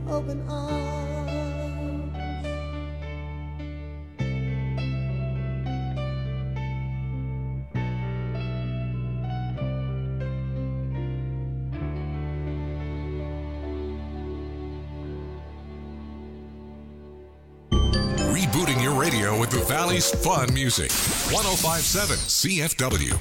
open arms. Rebooting your radio with the Valley's fun music. 105.7 CFW.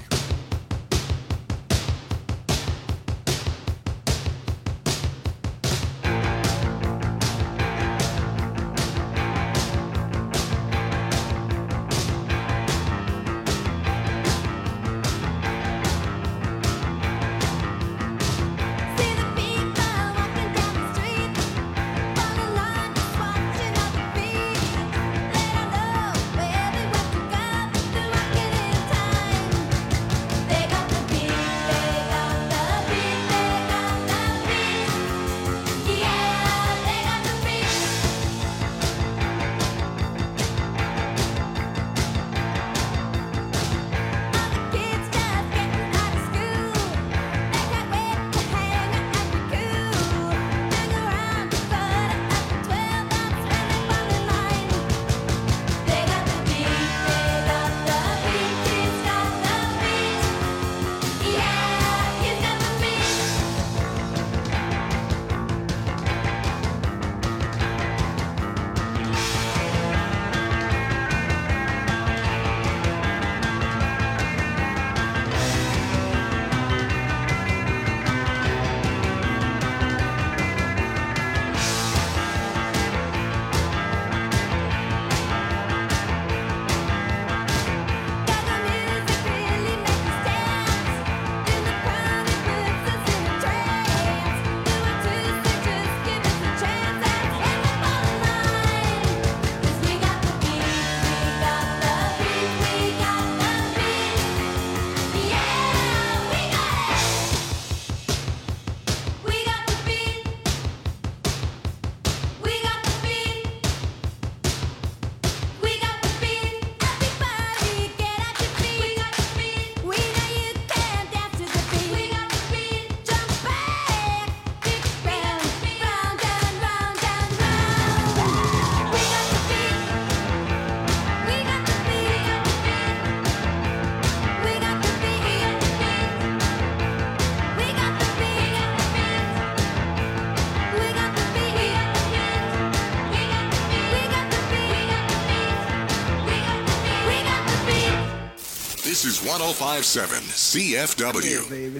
This is 105.7 CFW. Yeah, baby.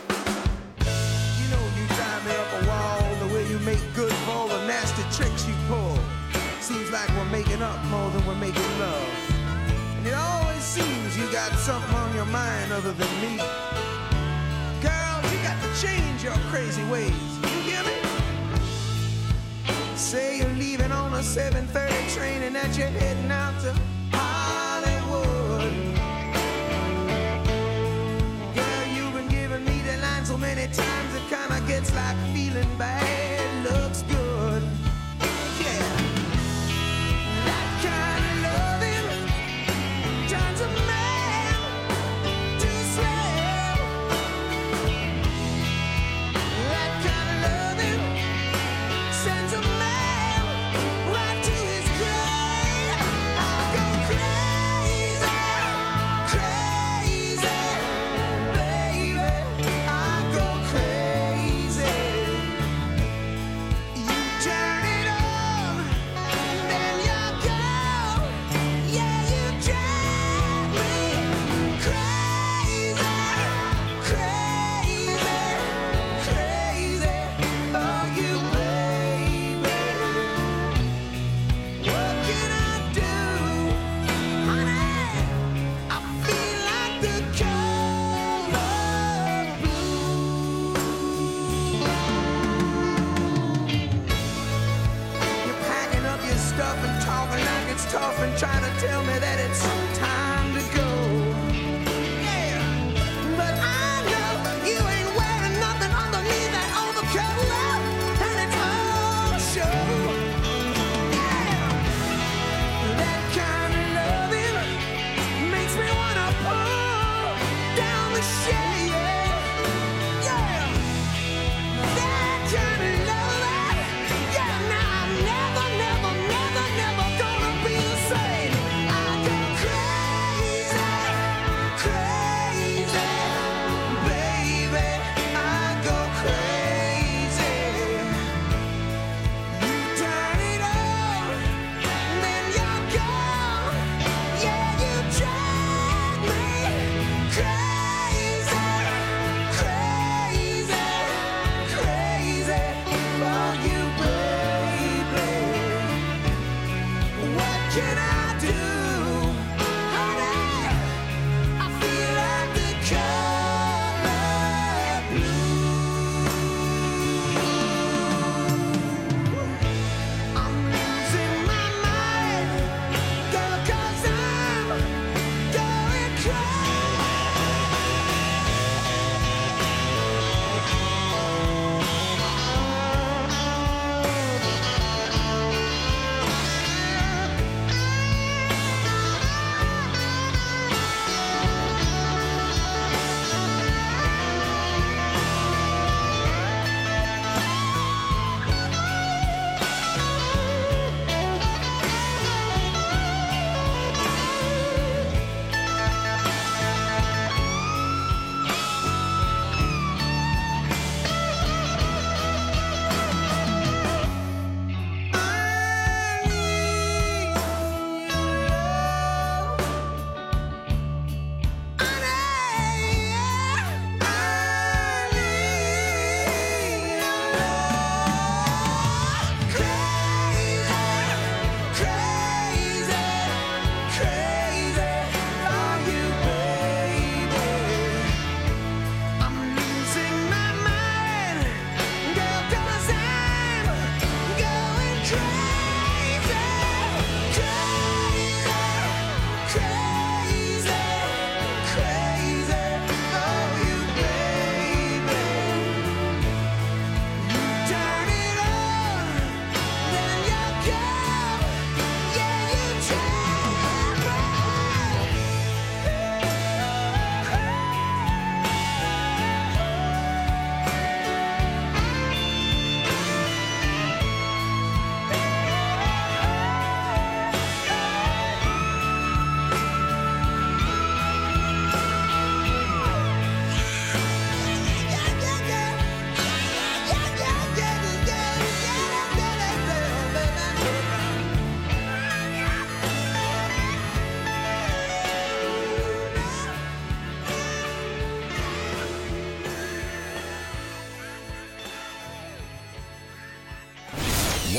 You know you drive me up a wall, the way you make good for all the nasty tricks you pull. Seems like we're making up more than we're making love. And it always seems you got something on your mind other than me. Girl, you got to change your crazy ways. You hear me? Say you're leaving on a 7:30 train and that you're heading out to Hollywood. So many times it kinda gets like feeling bad looks good. Yeah, that kind of loving turns a man to slave. That kind of loving sends a man right to his grave. I go crazy, crazy, baby. Tough and trying to tell me that it's time to go. Yeah, but I know you ain't wearing nothing underneath that overcoat, and it's all show. Yeah, that kind of loving makes me wanna pull down the shade. Yeah, that kind of loving, yeah.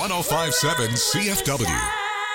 1057 CFW.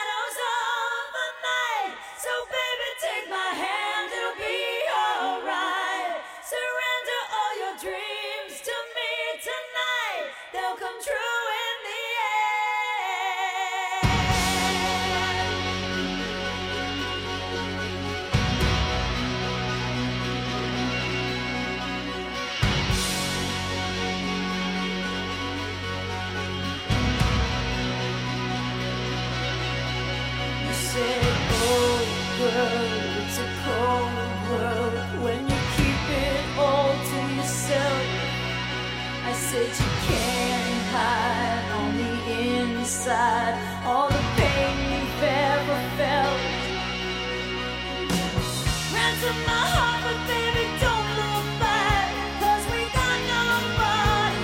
All the pain you've ever felt. Ransom my heart, but baby, don't look back, 'cause we got nobody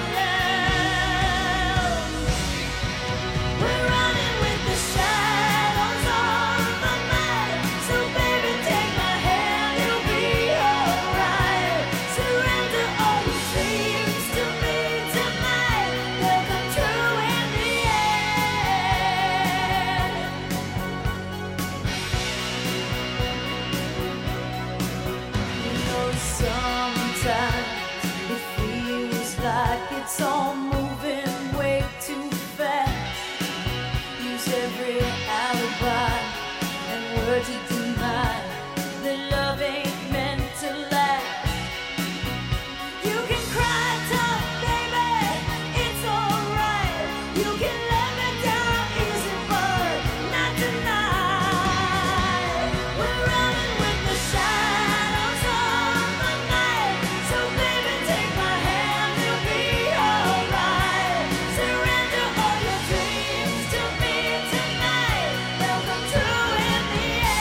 else. We're running with the shadows on the night. So baby, take my hand, it'll be alright. Surrender all your dreams to me tonight. They'll come true in the end. You know, sometimes it feels like it's all moving way too fast. Use every alibi and word to deny that love ain't meant to last. You can cry tough, baby, it's alright. You can let me down easy, but not tonight. We're running with the shadows of the night. So baby, take my hand, it'll be alright. Surrender all your dreams to me tonight. They'll come true in the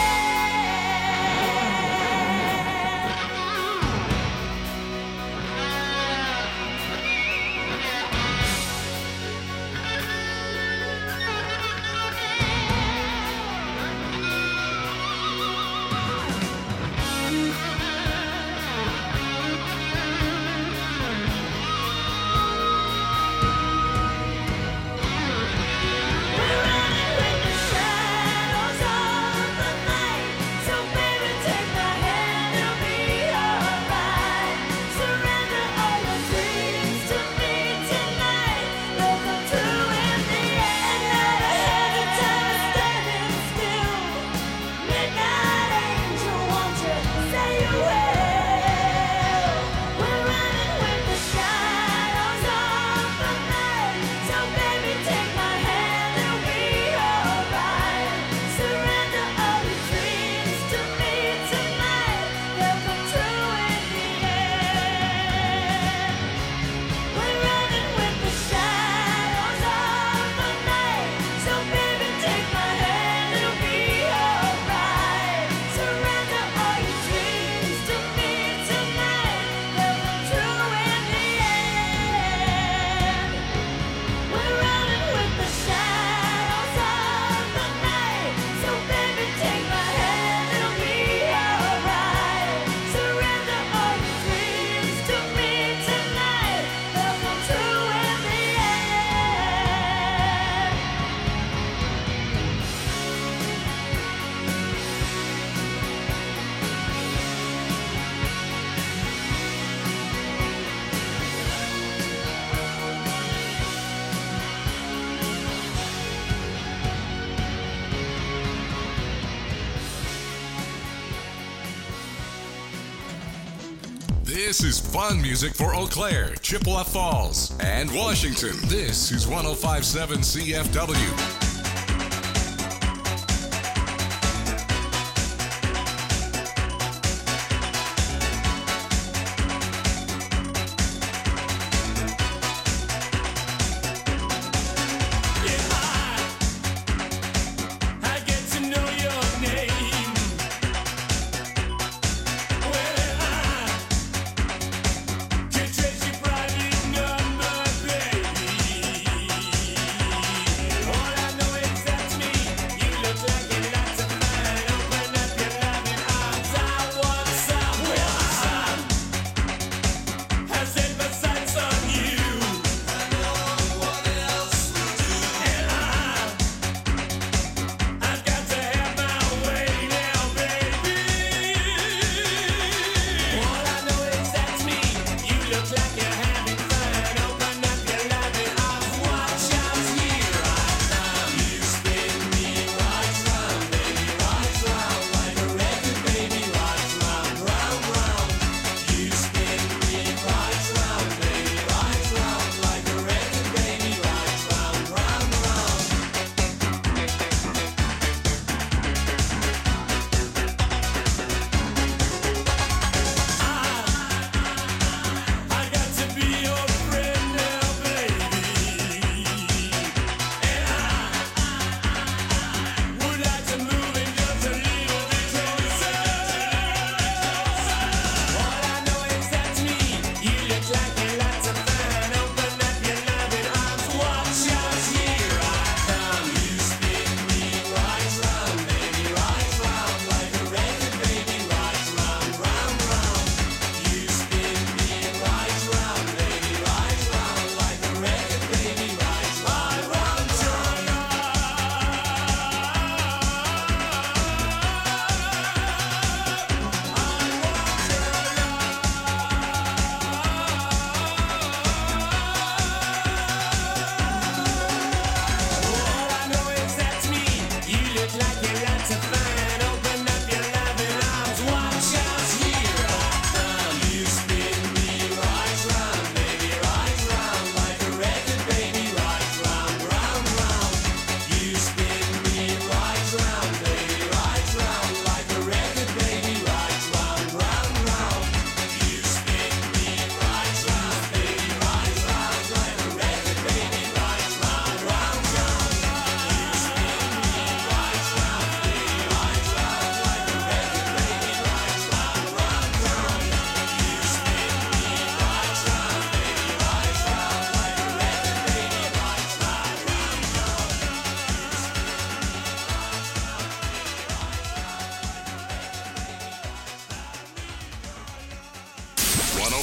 We're running with the shadows of the night. So baby, take my hand, it'll be alright. Surrender all your dreams to me tonight. They'll come true in the end. Not a heavy time standing still. Midnight angel, won't you say you will? We're running with the shadows of the night. So baby, take my hand, it'll be alright. Surrender all your dreams to me tonight. They'll come true in the end. We're running with the shadows of the night. So baby, take my hand, it'll be alright. Surrender all your dreams to me tonight. They'll come true in the end. We're running with the shadows of the night. So baby, take my hand, it'll be alright. Surrender all your dreams to me tonight. They'll come true in the end. This is fun music for Eau Claire, Chippewa Falls, and Washington. This is 1057 CFW. I get to know your name. Well, I can trace your private number, baby. All I know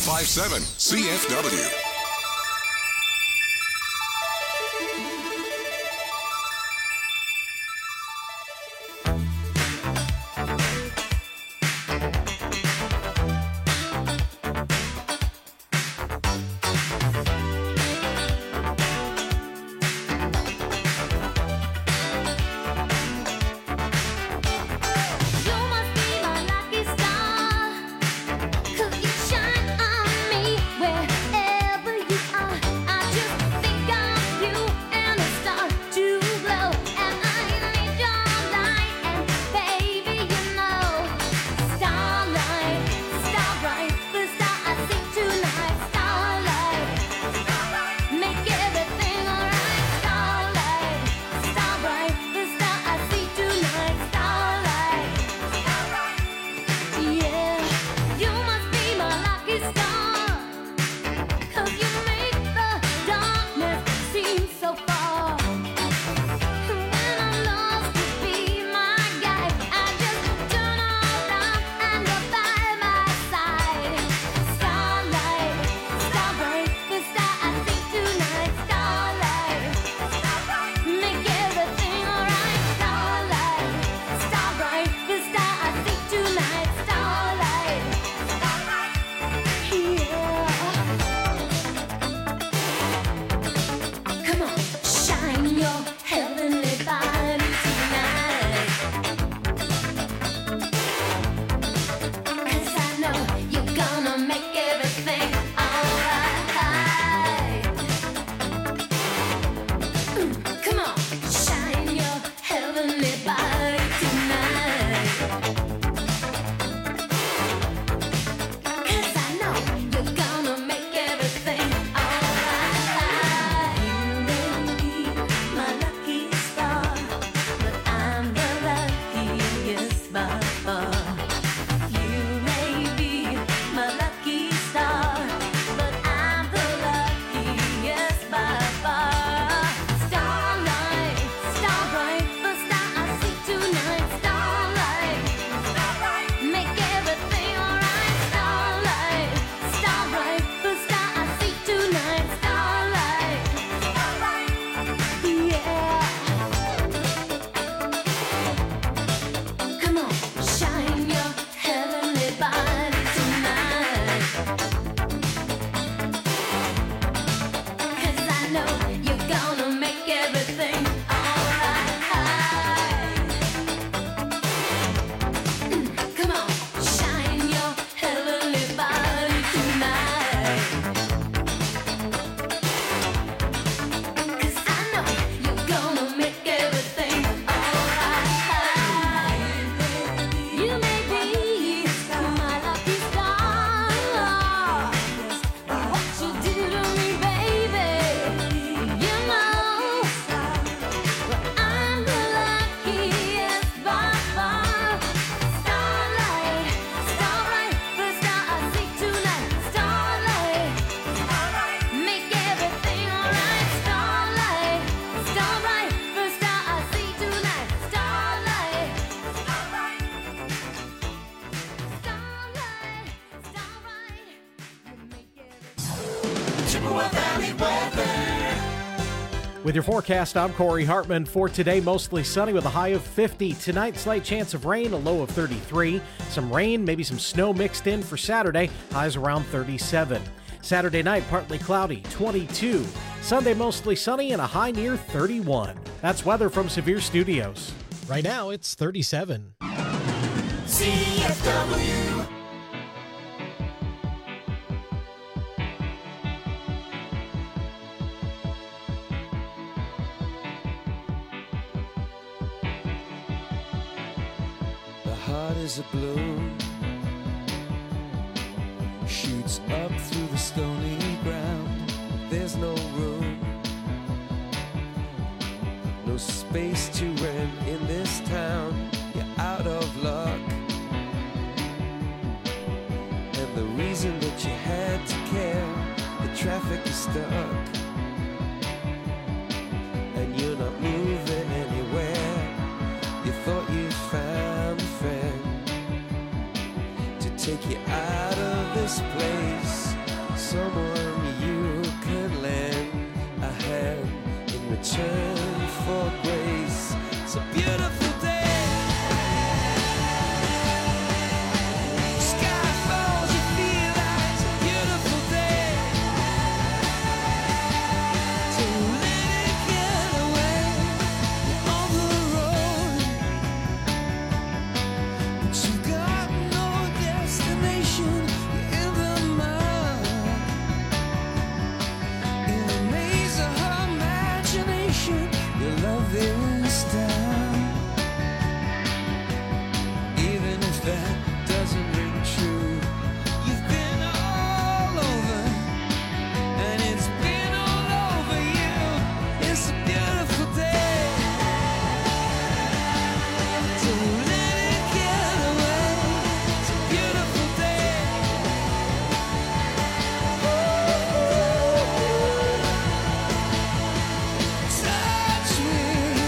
1057 CFW. You must be my lucky star, 'cause you shine on me wherever you are. I just think of you and the stars to glow, and I need your light, and baby you know, starlight, starbright, the star I see tonight, starlight, make everything alright, starlight, starbright, the star I see tonight, starlight. Yeah, you must be my lucky star, 'cause you make the darkness seem so far. When I'm lost, you be my guide. I just turn around and you're by my side. Starlight, starbright, the star I see tonight, starlight, make everything alright, starlight, starbright, the star I see tonight, starlight, yeah. Come on, shine your heavenly body tonight, 'cause I know you're gonna make everything alright. Come on, shine your heavenly body tonight, 'cause I know you're gonna make everything alright. You may be my lucky star, but I'm the luckiest by far. You may be my lucky star, but I'm the luckiest by far. Starlight, starbright, the star I see tonight, starlight, make everything alright, starlight, starbright, the star I see tonight, starlight, yeah. Come on, shine your heavenly body tonight, 'cause I know you're gonna make everything alright. Come on, shine your heavenly body tonight, 'cause I know you're gonna make everything alright. You may be my lucky star, what you do to me, baby, you know, but I'm the luckiest by far. Starlight, starbright, the star I see tonight, starlight, make everything alright, starlight, starbright, the star I see tonight, starlight, starbright, starbright, you make everything. Chippewa Valley weather. With your forecast, I'm Corey Hartman. For today, mostly sunny with a high of 50. Tonight, slight chance of rain, a low of 33. Some rain, maybe some snow mixed in for Saturday, highs around 37. Saturday night, partly cloudy, 22. Sunday, mostly sunny and a high near 31. That's weather from Severe Studios. Right now, it's 37. CFW. The heart is a balloon, shoots up through the stony ground. There's no room, no space to rent in this town. You're out of luck, and the reason that you had to care, the traffic is stuck, and you're not moving anywhere. You thought you found a friend to take you out of this place. return for grace. It's a beautiful day. Sky falls, you feel like it's a beautiful day. So let it get away on the road. But you've got no destination. You're in the mud. In the maze of her imagination, your love is down. Even if that doesn't ring true, you've been all over, and it's been all over you. It's a beautiful day. So let it get away. It's a beautiful day. Touch me,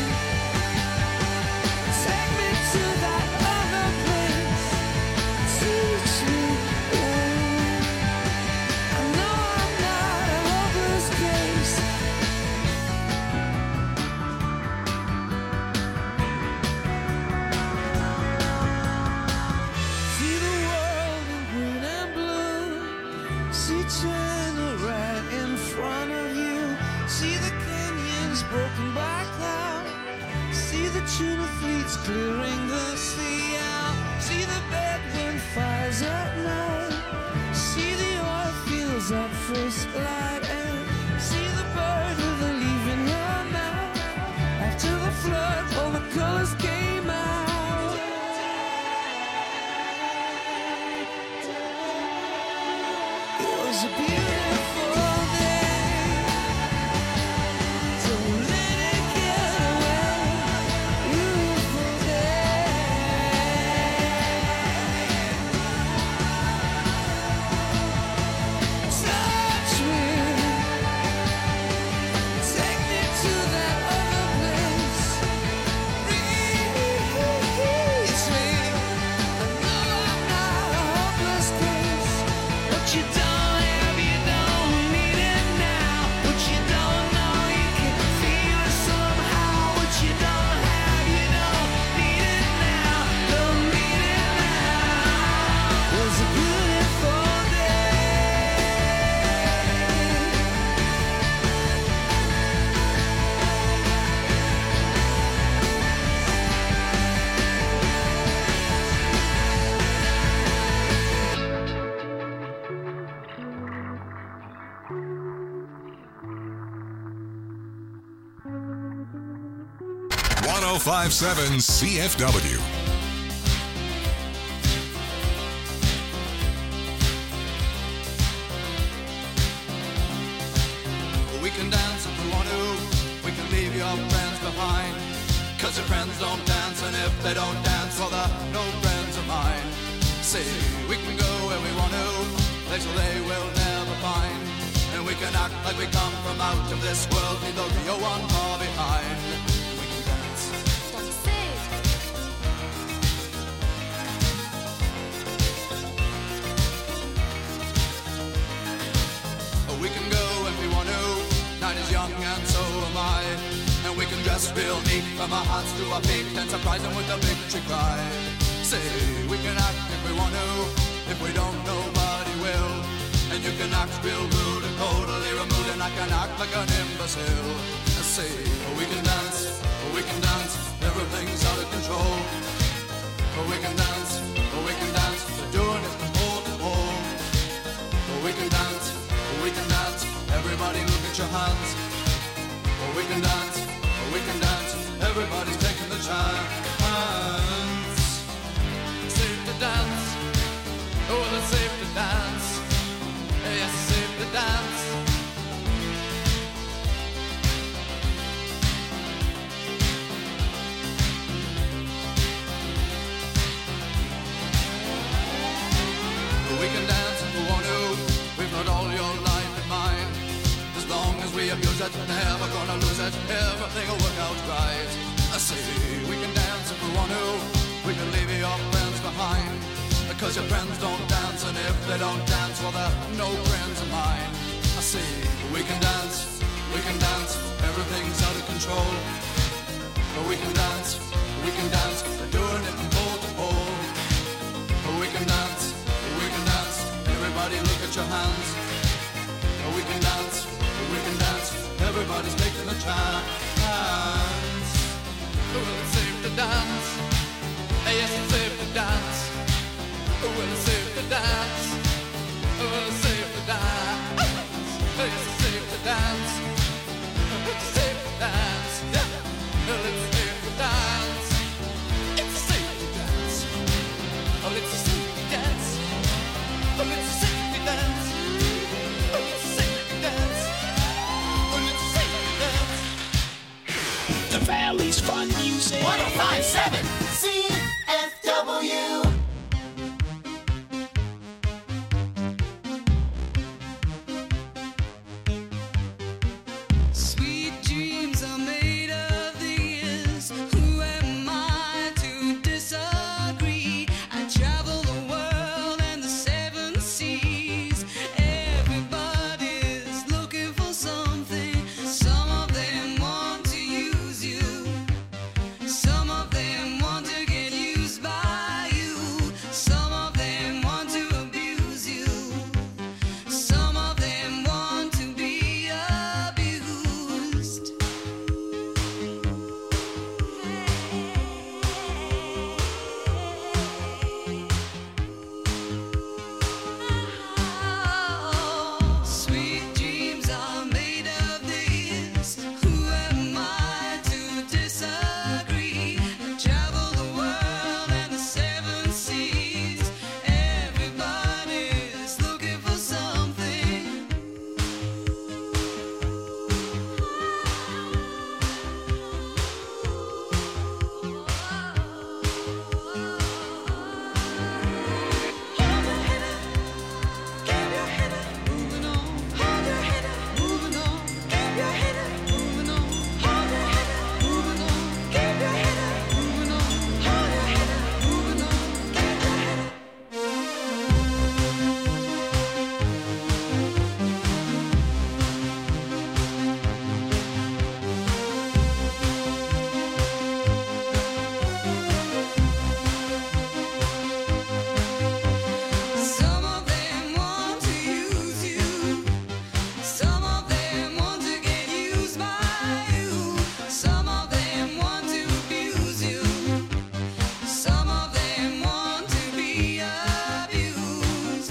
take me to that other place. Teach me, I know I'm not a hopeless case. See the world in green and blue. See China right in front of you. See the canyons broken by cloud. See the tuna fleets clearing the sea out. See the bedroom fires at night. See the oil fields at first light. And see the bird with a leaf in her mouth. After the flood, all the colors came out. It was a beautiful day. So let it get away. Beautiful day. Touch me. Take me to that other place. Release me. I know I'm not a hopeless case. What you don't have, you don't need it now. What you don't know, you can feel it somehow. What you don't have, you don't need it now. Don't need it now. It was a beautiful day. .1057 CFW. We can dance if we want to. We can leave your friends behind. Cause your friends don't dance, and if they don't dance, well, they're no friends of mine. See, we can go where we want to, places they will never find. And we can act like we come from out of this world, leave the real one far behind. We can dance. We can go if we want to. Night is young and so am I. And we can dress real neat from our hearts to our feet and surprise them with a victory cry. Say, we can act if we want to. If we don't, nobody will. And you can act real rude and totally removed, and I can act like an imbecile. Say, we can dance, everything's out of control. We can dance, we're doing it from pole to pole. We can dance, everybody look at your hands. We can dance, everybody's taking the chance. Safe to dance, oh, it's safe to dance. Yes, it's safe to dance. We can dance if we want to. We've got all your life in mind. As long as we abuse it, never gonna lose it. Everything will work out right. I say we can dance if we want to. We can leave your friends behind. Because your friends don't dance, and if they don't dance, well, they're no friends of mine. I say we can dance, everything's out of control. control. But we can dance, we're doing it from pole to pole. But we can dance, everybody look at your hands. But we can dance, everybody's making a chance. Well, it's safe to dance, yes, it's safe to dance. Well, it's safe to dance, well, it's safe to dance. Yes, it's safe to dance, it's safe to dance. Yeah. Well, it's safe to dance, it's safe to dance. Oh, it's safe to dance, oh, it's safe to dance, oh, it's safe to dance, oh, it's safe to dance. The Valley's Fun Music. 1057 CFW. Sweet dreams are made of these. Who am I to disagree? I travel the world and the seven seas. Everybody's looking for something. Some of them want to use you. Some of them want to get used by you. Some of them want to abuse you. Some of them want to be abused. Sweet dreams are made of this. Who am I to disagree? I travel the world and the seven seas. Everybody's looking for something. Hold your head up, keep your head up, moving on. Hold your head up, moving on. Keep your head up, moving on. Hold your head up, moving on. Keep your head up, moving on. Hold your head up, moving on. Keep your head up. Some of them want to use you. Some of them want to get used by you. Some of them want to abuse you. Some of them want to be abused.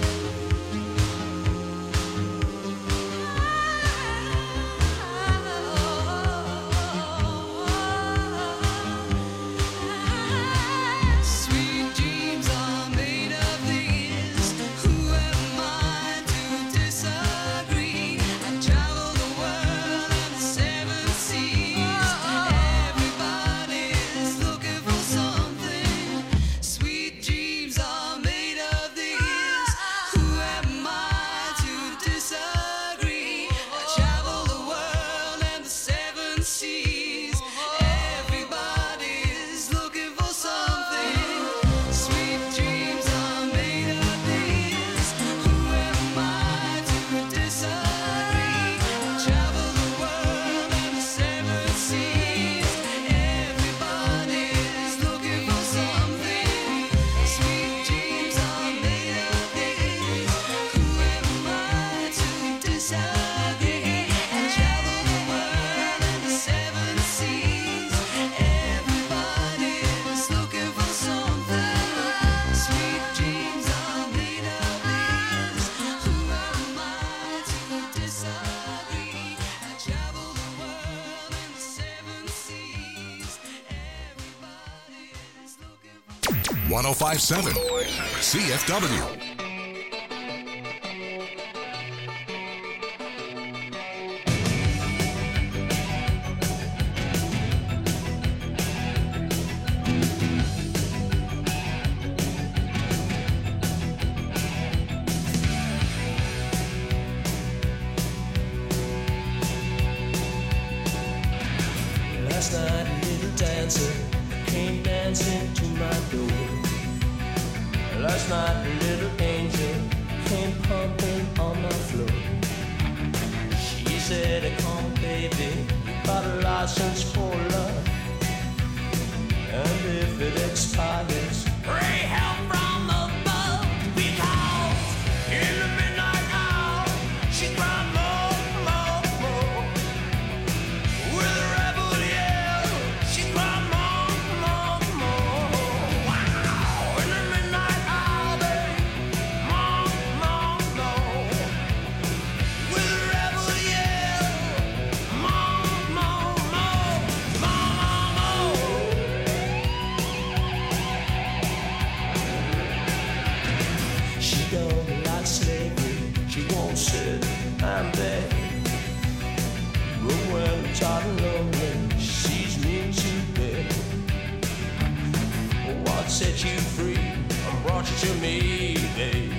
Sweet dreams are made of these. Who am I to disagree? I travel the world and the seven seas. Everybody's looking for something. Sweet dreams are made of these. Who am I to disagree? I travel the world and the seven seas. Everybody's looking for something. Sweet dreams are made of these. Who am I to disagree? I travel the world and the seven seas. Everybody's looking for something. Sweet dreams are made of these. Who am I to disagree? I travel the world and the seven seas. Everybody's looking for something. Sweet dreams are made of these. Who am I to disagree? I travel the world and the seven seas. Everybody's looking for 1057 CFW. Last night a little dancer came dancing to my door. Last night a little angel came pumping on my floor. She said, come baby, got a license for love, and if it expires, Pray help from above, because in the midnight hour she cried more, more, more. With a rebel yell, she cried more, more, more. Wow! In the midnight hour, babe, more, more, more. With a rebel yell, more, more, more, more, more. she don't like slavery. She won't sit and beg. But when I'm tired and lonely, she sees me to bed. What set you free and brought you to me, babe?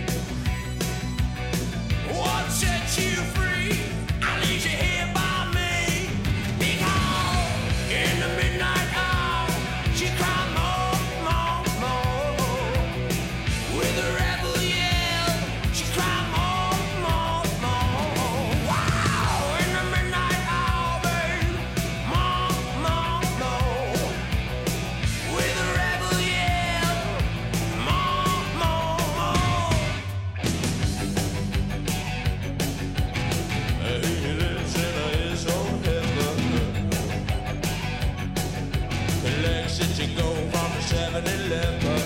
What set you free? I leave you here by me. Because in the midnight hour, she cried more, more, more. With a rebel yell, she cried more, more, more. Wow! In the midnight hour, babe, more, more, more. With a rebel yell, more, more, more. He lives in his own heaven. Collects it to go from the 7-Eleven.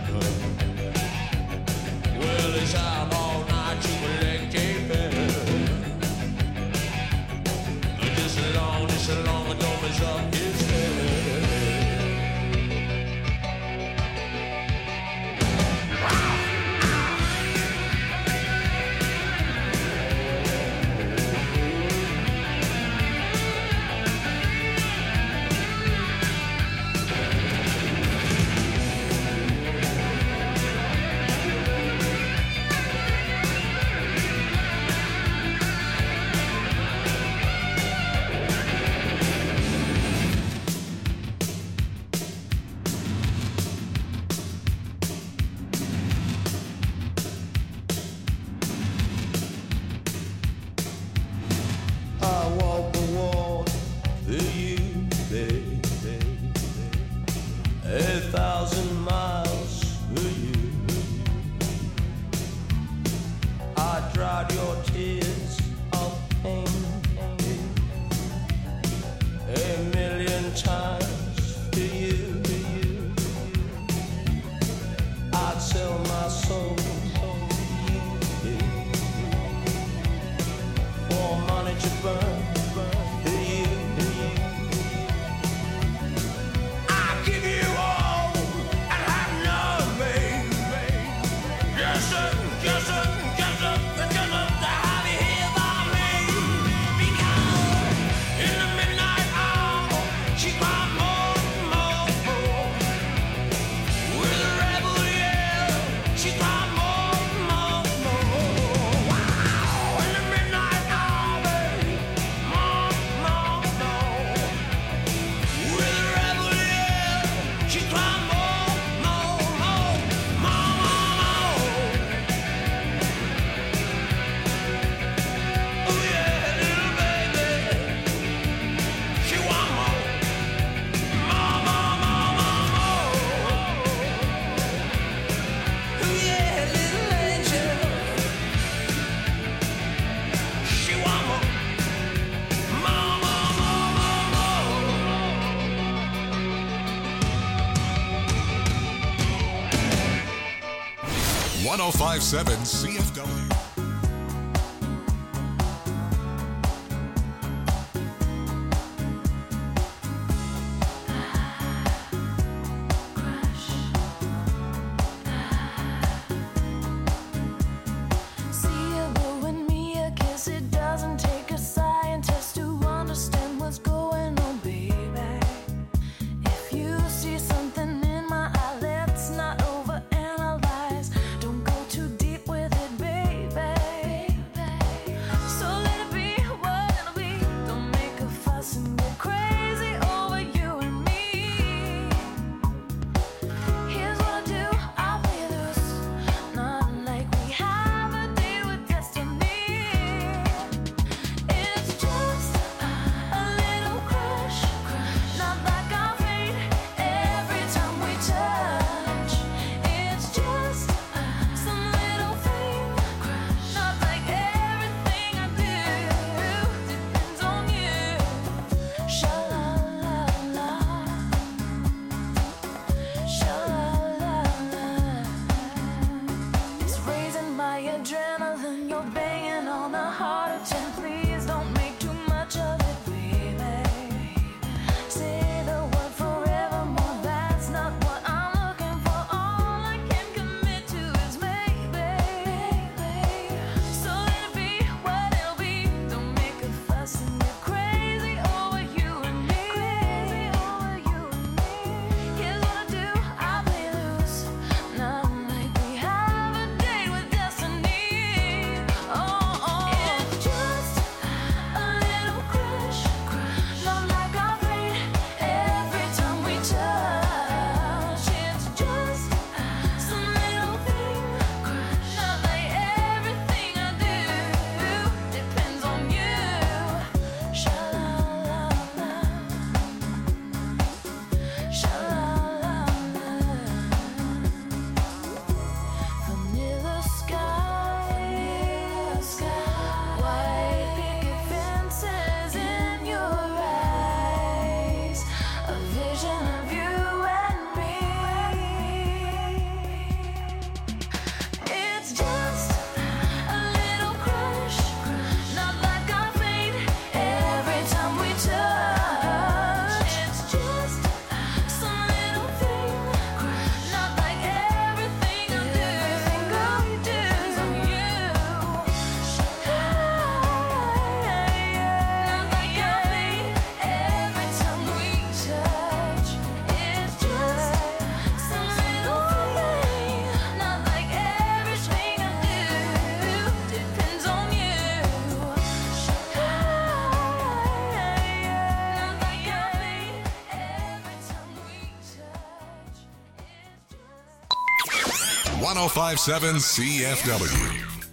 Well, he's out all night to collect a pen. Just as long as don't mess up his head. I walk the walk for you, baby. 1,000 miles for you. I dried your tears of pain 1,000,000 times for you. I'd sell my soul for you, for money to burn for you. I'll give you all and have none, babe. Yes, sir, yes, sir, yes, sir, yes, sir, to have you here by me. Because in the midnight hour, she cried more, more, more. With a rebel yell, she cried more, more, more. Wow! In the midnight hour, babe, more, more, more. With a rebel yell, she cried more, more, more, more, more. Oh yeah, little baby, she want more, more, more, more, more, more. Oh yeah, little angel, she want more, more, more, more, more, more. 1057 CFW. See you blowing me a kiss. It doesn't take a scientist to understand what's going on, baby. If you see something in my eye, let's not overanalyze. Don't go too deep with it, baby. reflection of you and me. It's just a little crush, not like I fade every time we touch. It's just some little thing, not like everything I do. Not like I fade every time we touch. It's just some little thing, not like everything I do depends on you. Not like I fade every time we touch. It's just 1057 CFW.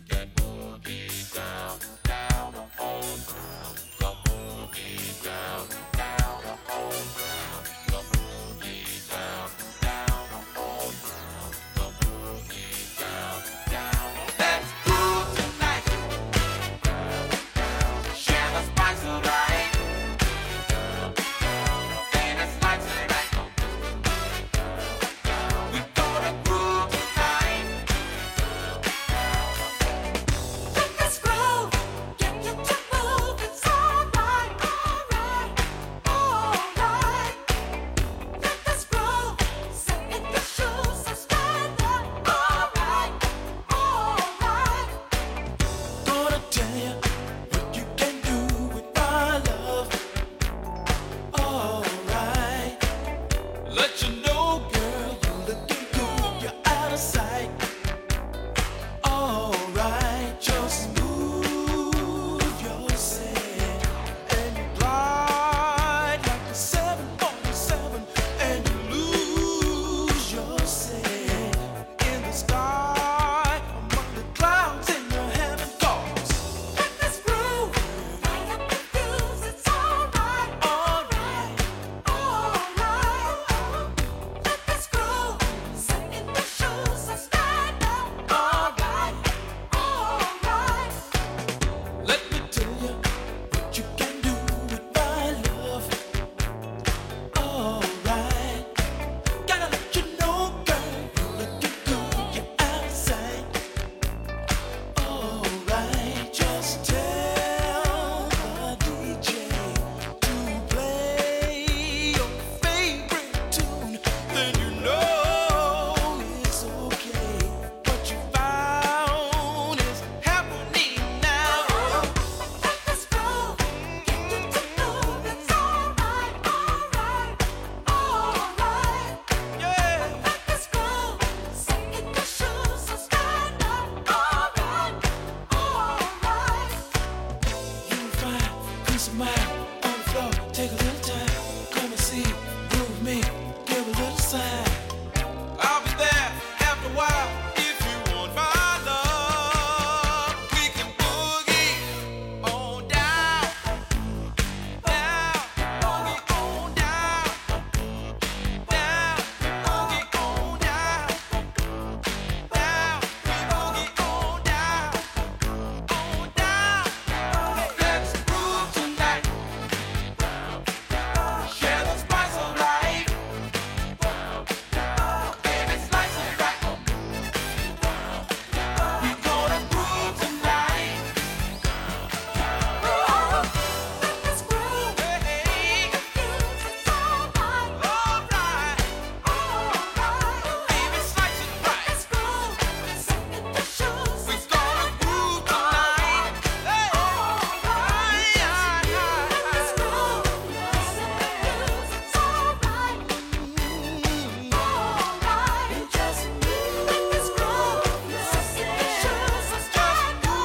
Let's groove tonight. Share the spice of life. And it's like tonight. We gonna groove tonight. Let us groove. Get you to move. It's alright, alright, alright. Let us groove. Sit in your shoes and stand up. Alright, alright. Gonna tell you what you can do with my love. Alright. Let you know, girl, you're looking good. You're out of sight. Alright. Just move yourself and you glide like a 747 and you lose yourself in the sky among the clouds in your heaven cause. Let us groove. Fire up the fuse. It's alright, alright, alright. Let us groove. Sit in the shoes and stand up. Alright, alright. Let me tell you what you can do with my love. Alright. Gotta let you know, girl, you're looking good. You're out of sight. Alright. Just tell the DJ to play your favorite tune. Then you know it's okay. What you found is happening now. Let us groove. Get you to move. It's alright, alright, alright. Yeah. Let us groove. Sit in your shoes and stand up. Alright, alright. You find peace of mind on the floor. Take a little time, come and see, groove me, give a little sign. I'll be there after a while if you want my love. We can boogie on down, down, boogie on down, down, boogie on down, down, boogie on down, on down. Let's groove tonight. Share the spice of life. Baby, slice it right. We gonna groove tonight. Let us groove. It's alright, alright, alright. Baby, slice it right. Let's groove. Sit in the shoes. We gonna groove tonight. Alright. Let's groove. It's alright. Alright. Just let us groove. Sit in the shoes and stand up.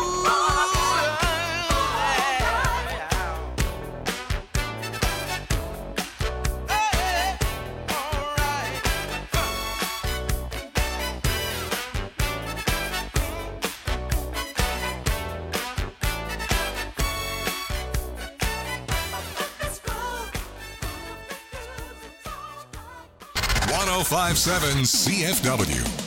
Let's groove. 1057 CFW.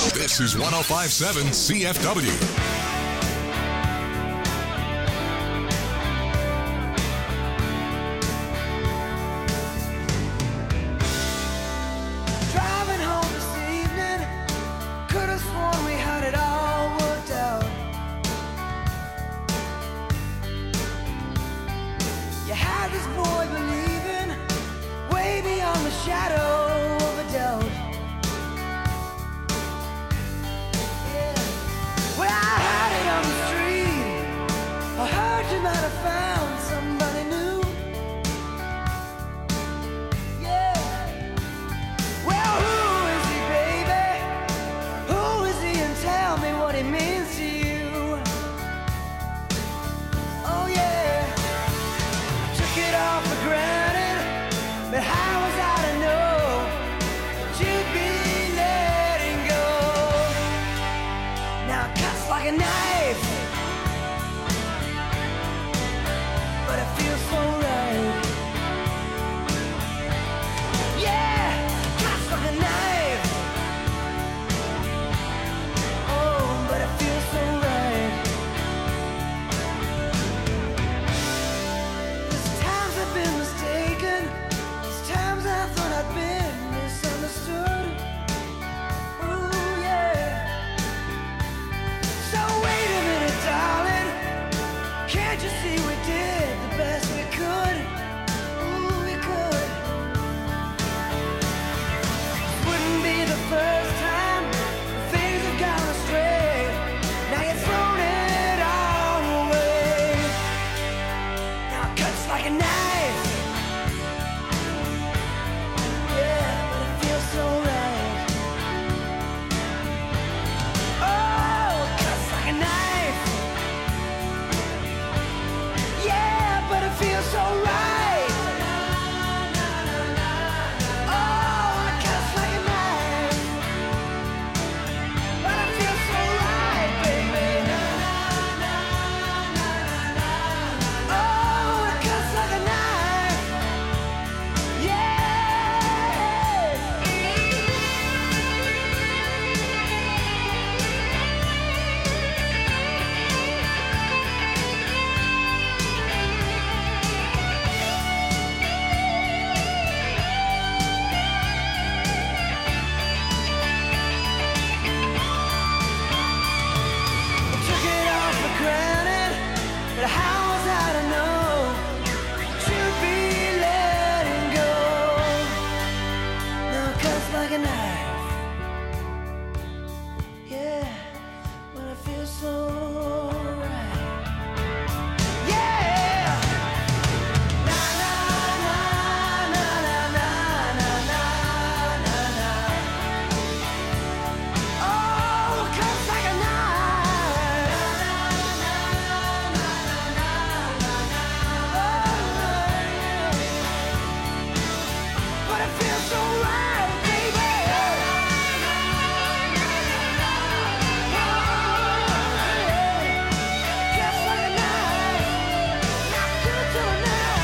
This is 105.7 CFW. Driving home this evening, could have sworn we had it all worked out. You had this boy believing way beyond the shadow of a doubt. Yeah. Well, I had it on the street. I heard you might have found somebody new. Yeah. Well, who is he, baby? Who is he, and tell me what he means to you? Oh yeah, took it all for granted, but how was I to know that you'd be letting go? Now it cuts like a knife, but it feels so right. Yeah, cuts like a knife. Oh, but it feels so right. There's times I've been mistaken. There's times I thought I'd been misunderstood. Ooh, yeah. So wait a minute, darling. Can't you see we did the best we could? Ooh, we could. Wouldn't be the first time things have gone astray. Now you've thrown it all away. Now it cuts like a knife. Yeah, but it feels so right. Oh, it cuts like a knife. Yeah, but it feels so right. Oh, it cuts like a knife. But it feels so right, baby. Oh, it cuts like a knife. Yeah. Took it all for granted, but how was I to know you'd be letting go? Now it cuts like a knife. Yeah, but it feels so right. Yeah. Na na na na na na na na na. Oh, it cuts like a knife. But it feels so right, baby. Cuts like a knife. Not good to a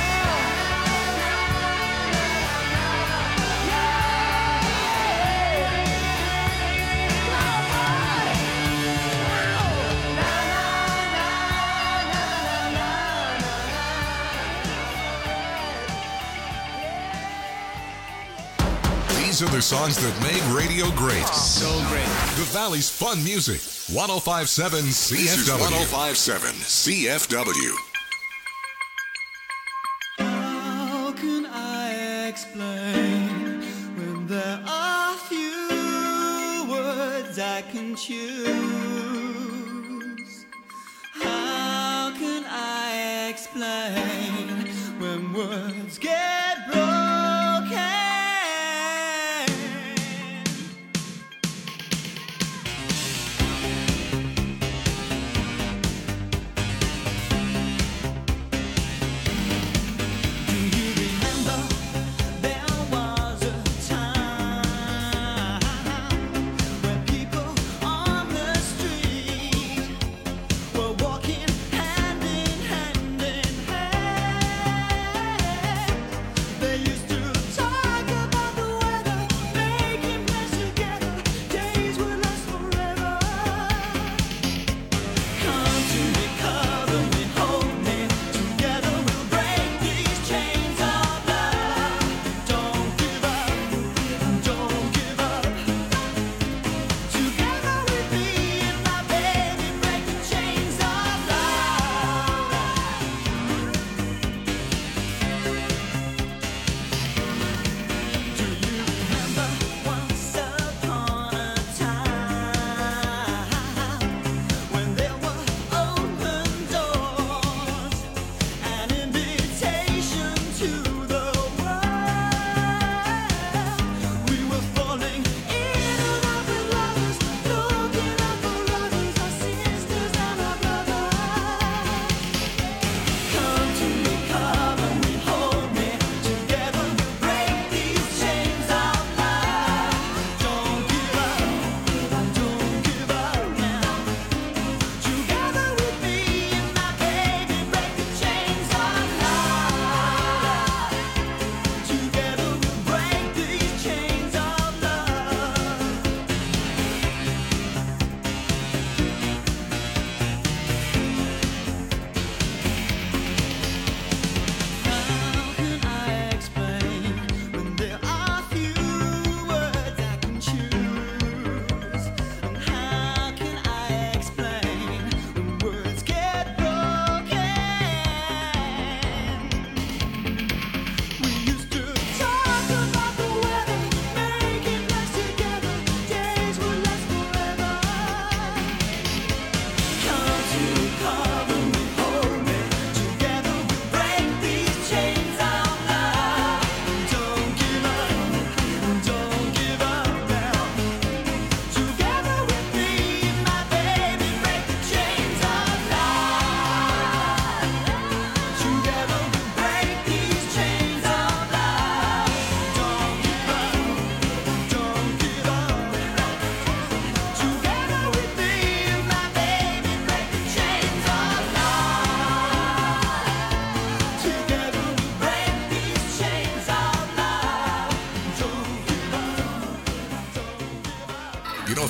These are the songs that made radio great. So great. The Valley's fun music. 105.7 CFW. This is 105.7 CFW. How can I explain when there are few words I can choose? How can I explain when words get broken? Do you remember there was a time when people on the street were walking hand in hand in hand?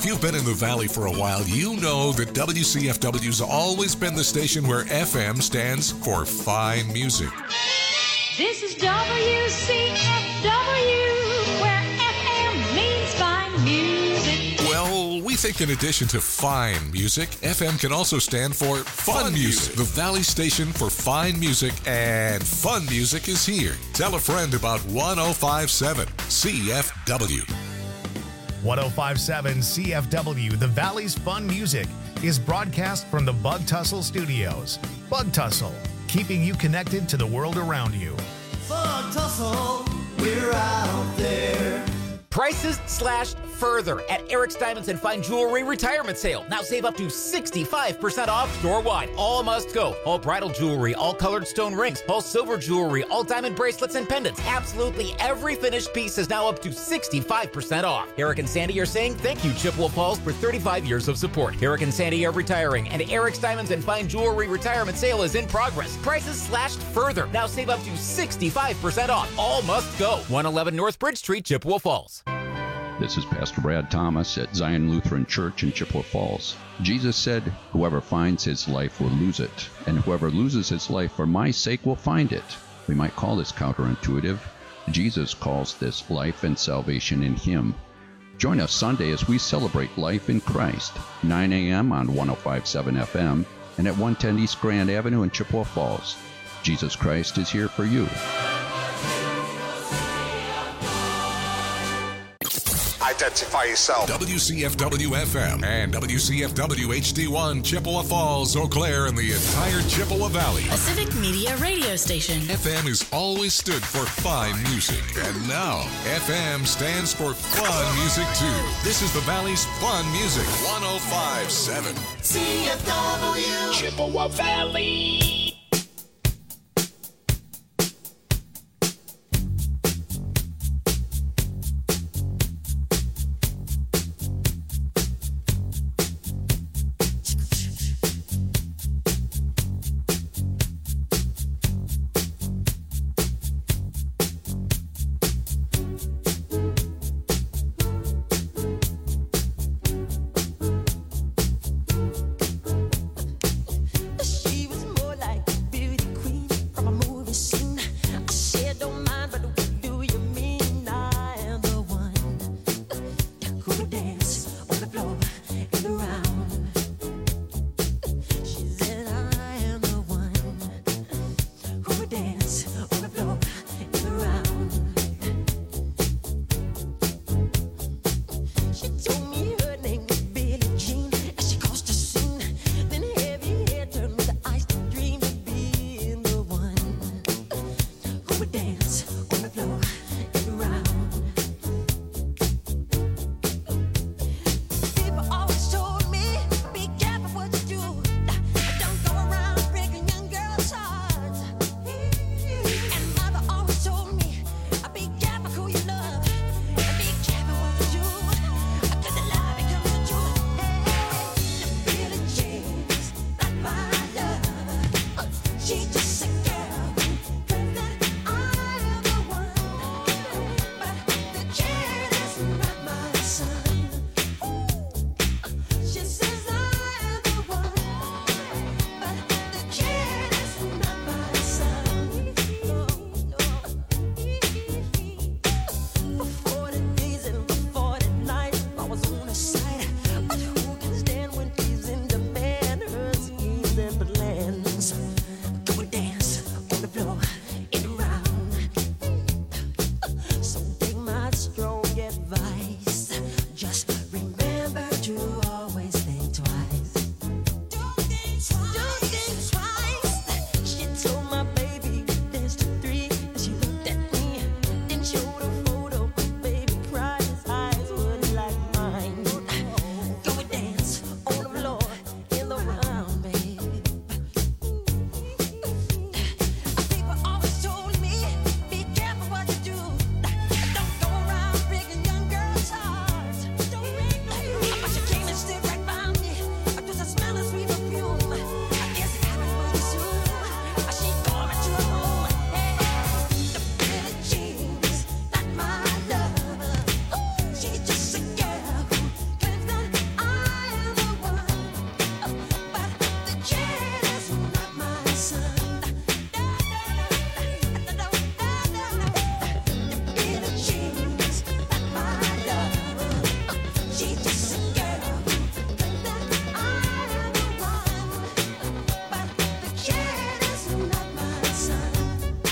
If you've been in the Valley for a while, you know that WCFW's always been the station where FM stands for fine music. This is WCFW, where FM means fine music. Well, we think in addition to fine music, FM can also stand for fun music. The Valley station for fine music and fun music is here. Tell a friend about 105.7 CFW. 105.7 CFW, the Valley's fun music, is broadcast from the Bug Tussle Studios. Bug Tussle, keeping you connected to the world around you. Bug Tussle, we're out there. Prices slashed further at Eric's Diamonds and Fine Jewelry Retirement Sale. Now save up to 65% off store-wide. All must go. All bridal jewelry, all colored stone rings, all silver jewelry, all diamond bracelets and pendants. Absolutely every finished piece is now up to 65% off. Eric and Sandy are saying thank you, Chippewa Falls, for 35 years of support. Eric and Sandy are retiring, and Eric's Diamonds and Fine Jewelry Retirement Sale is in progress. Prices slashed further. Now save up to 65% off. All must go. 111 North Bridge Street, Chippewa Falls. This is Pastor Brad Thomas at Zion Lutheran Church in Chippewa Falls. Jesus said, "Whoever finds his life will lose it, and whoever loses his life for my sake will find it." We might call this counterintuitive. Jesus calls this life and salvation in him. Join us Sunday as we celebrate life in Christ, 9 a.m. on 105.7 FM and at 110 East Grand Avenue in Chippewa Falls. Jesus Christ is here for you. Identify yourself. WCFW FM and WCFW HD1 Chippewa Falls, Eau Claire, and the entire Chippewa Valley. A civic media radio station. FM has always stood for fine music, and now FM stands for fun music too. This is the Valley's fun music. 105.7 CFW. Chippewa Valley.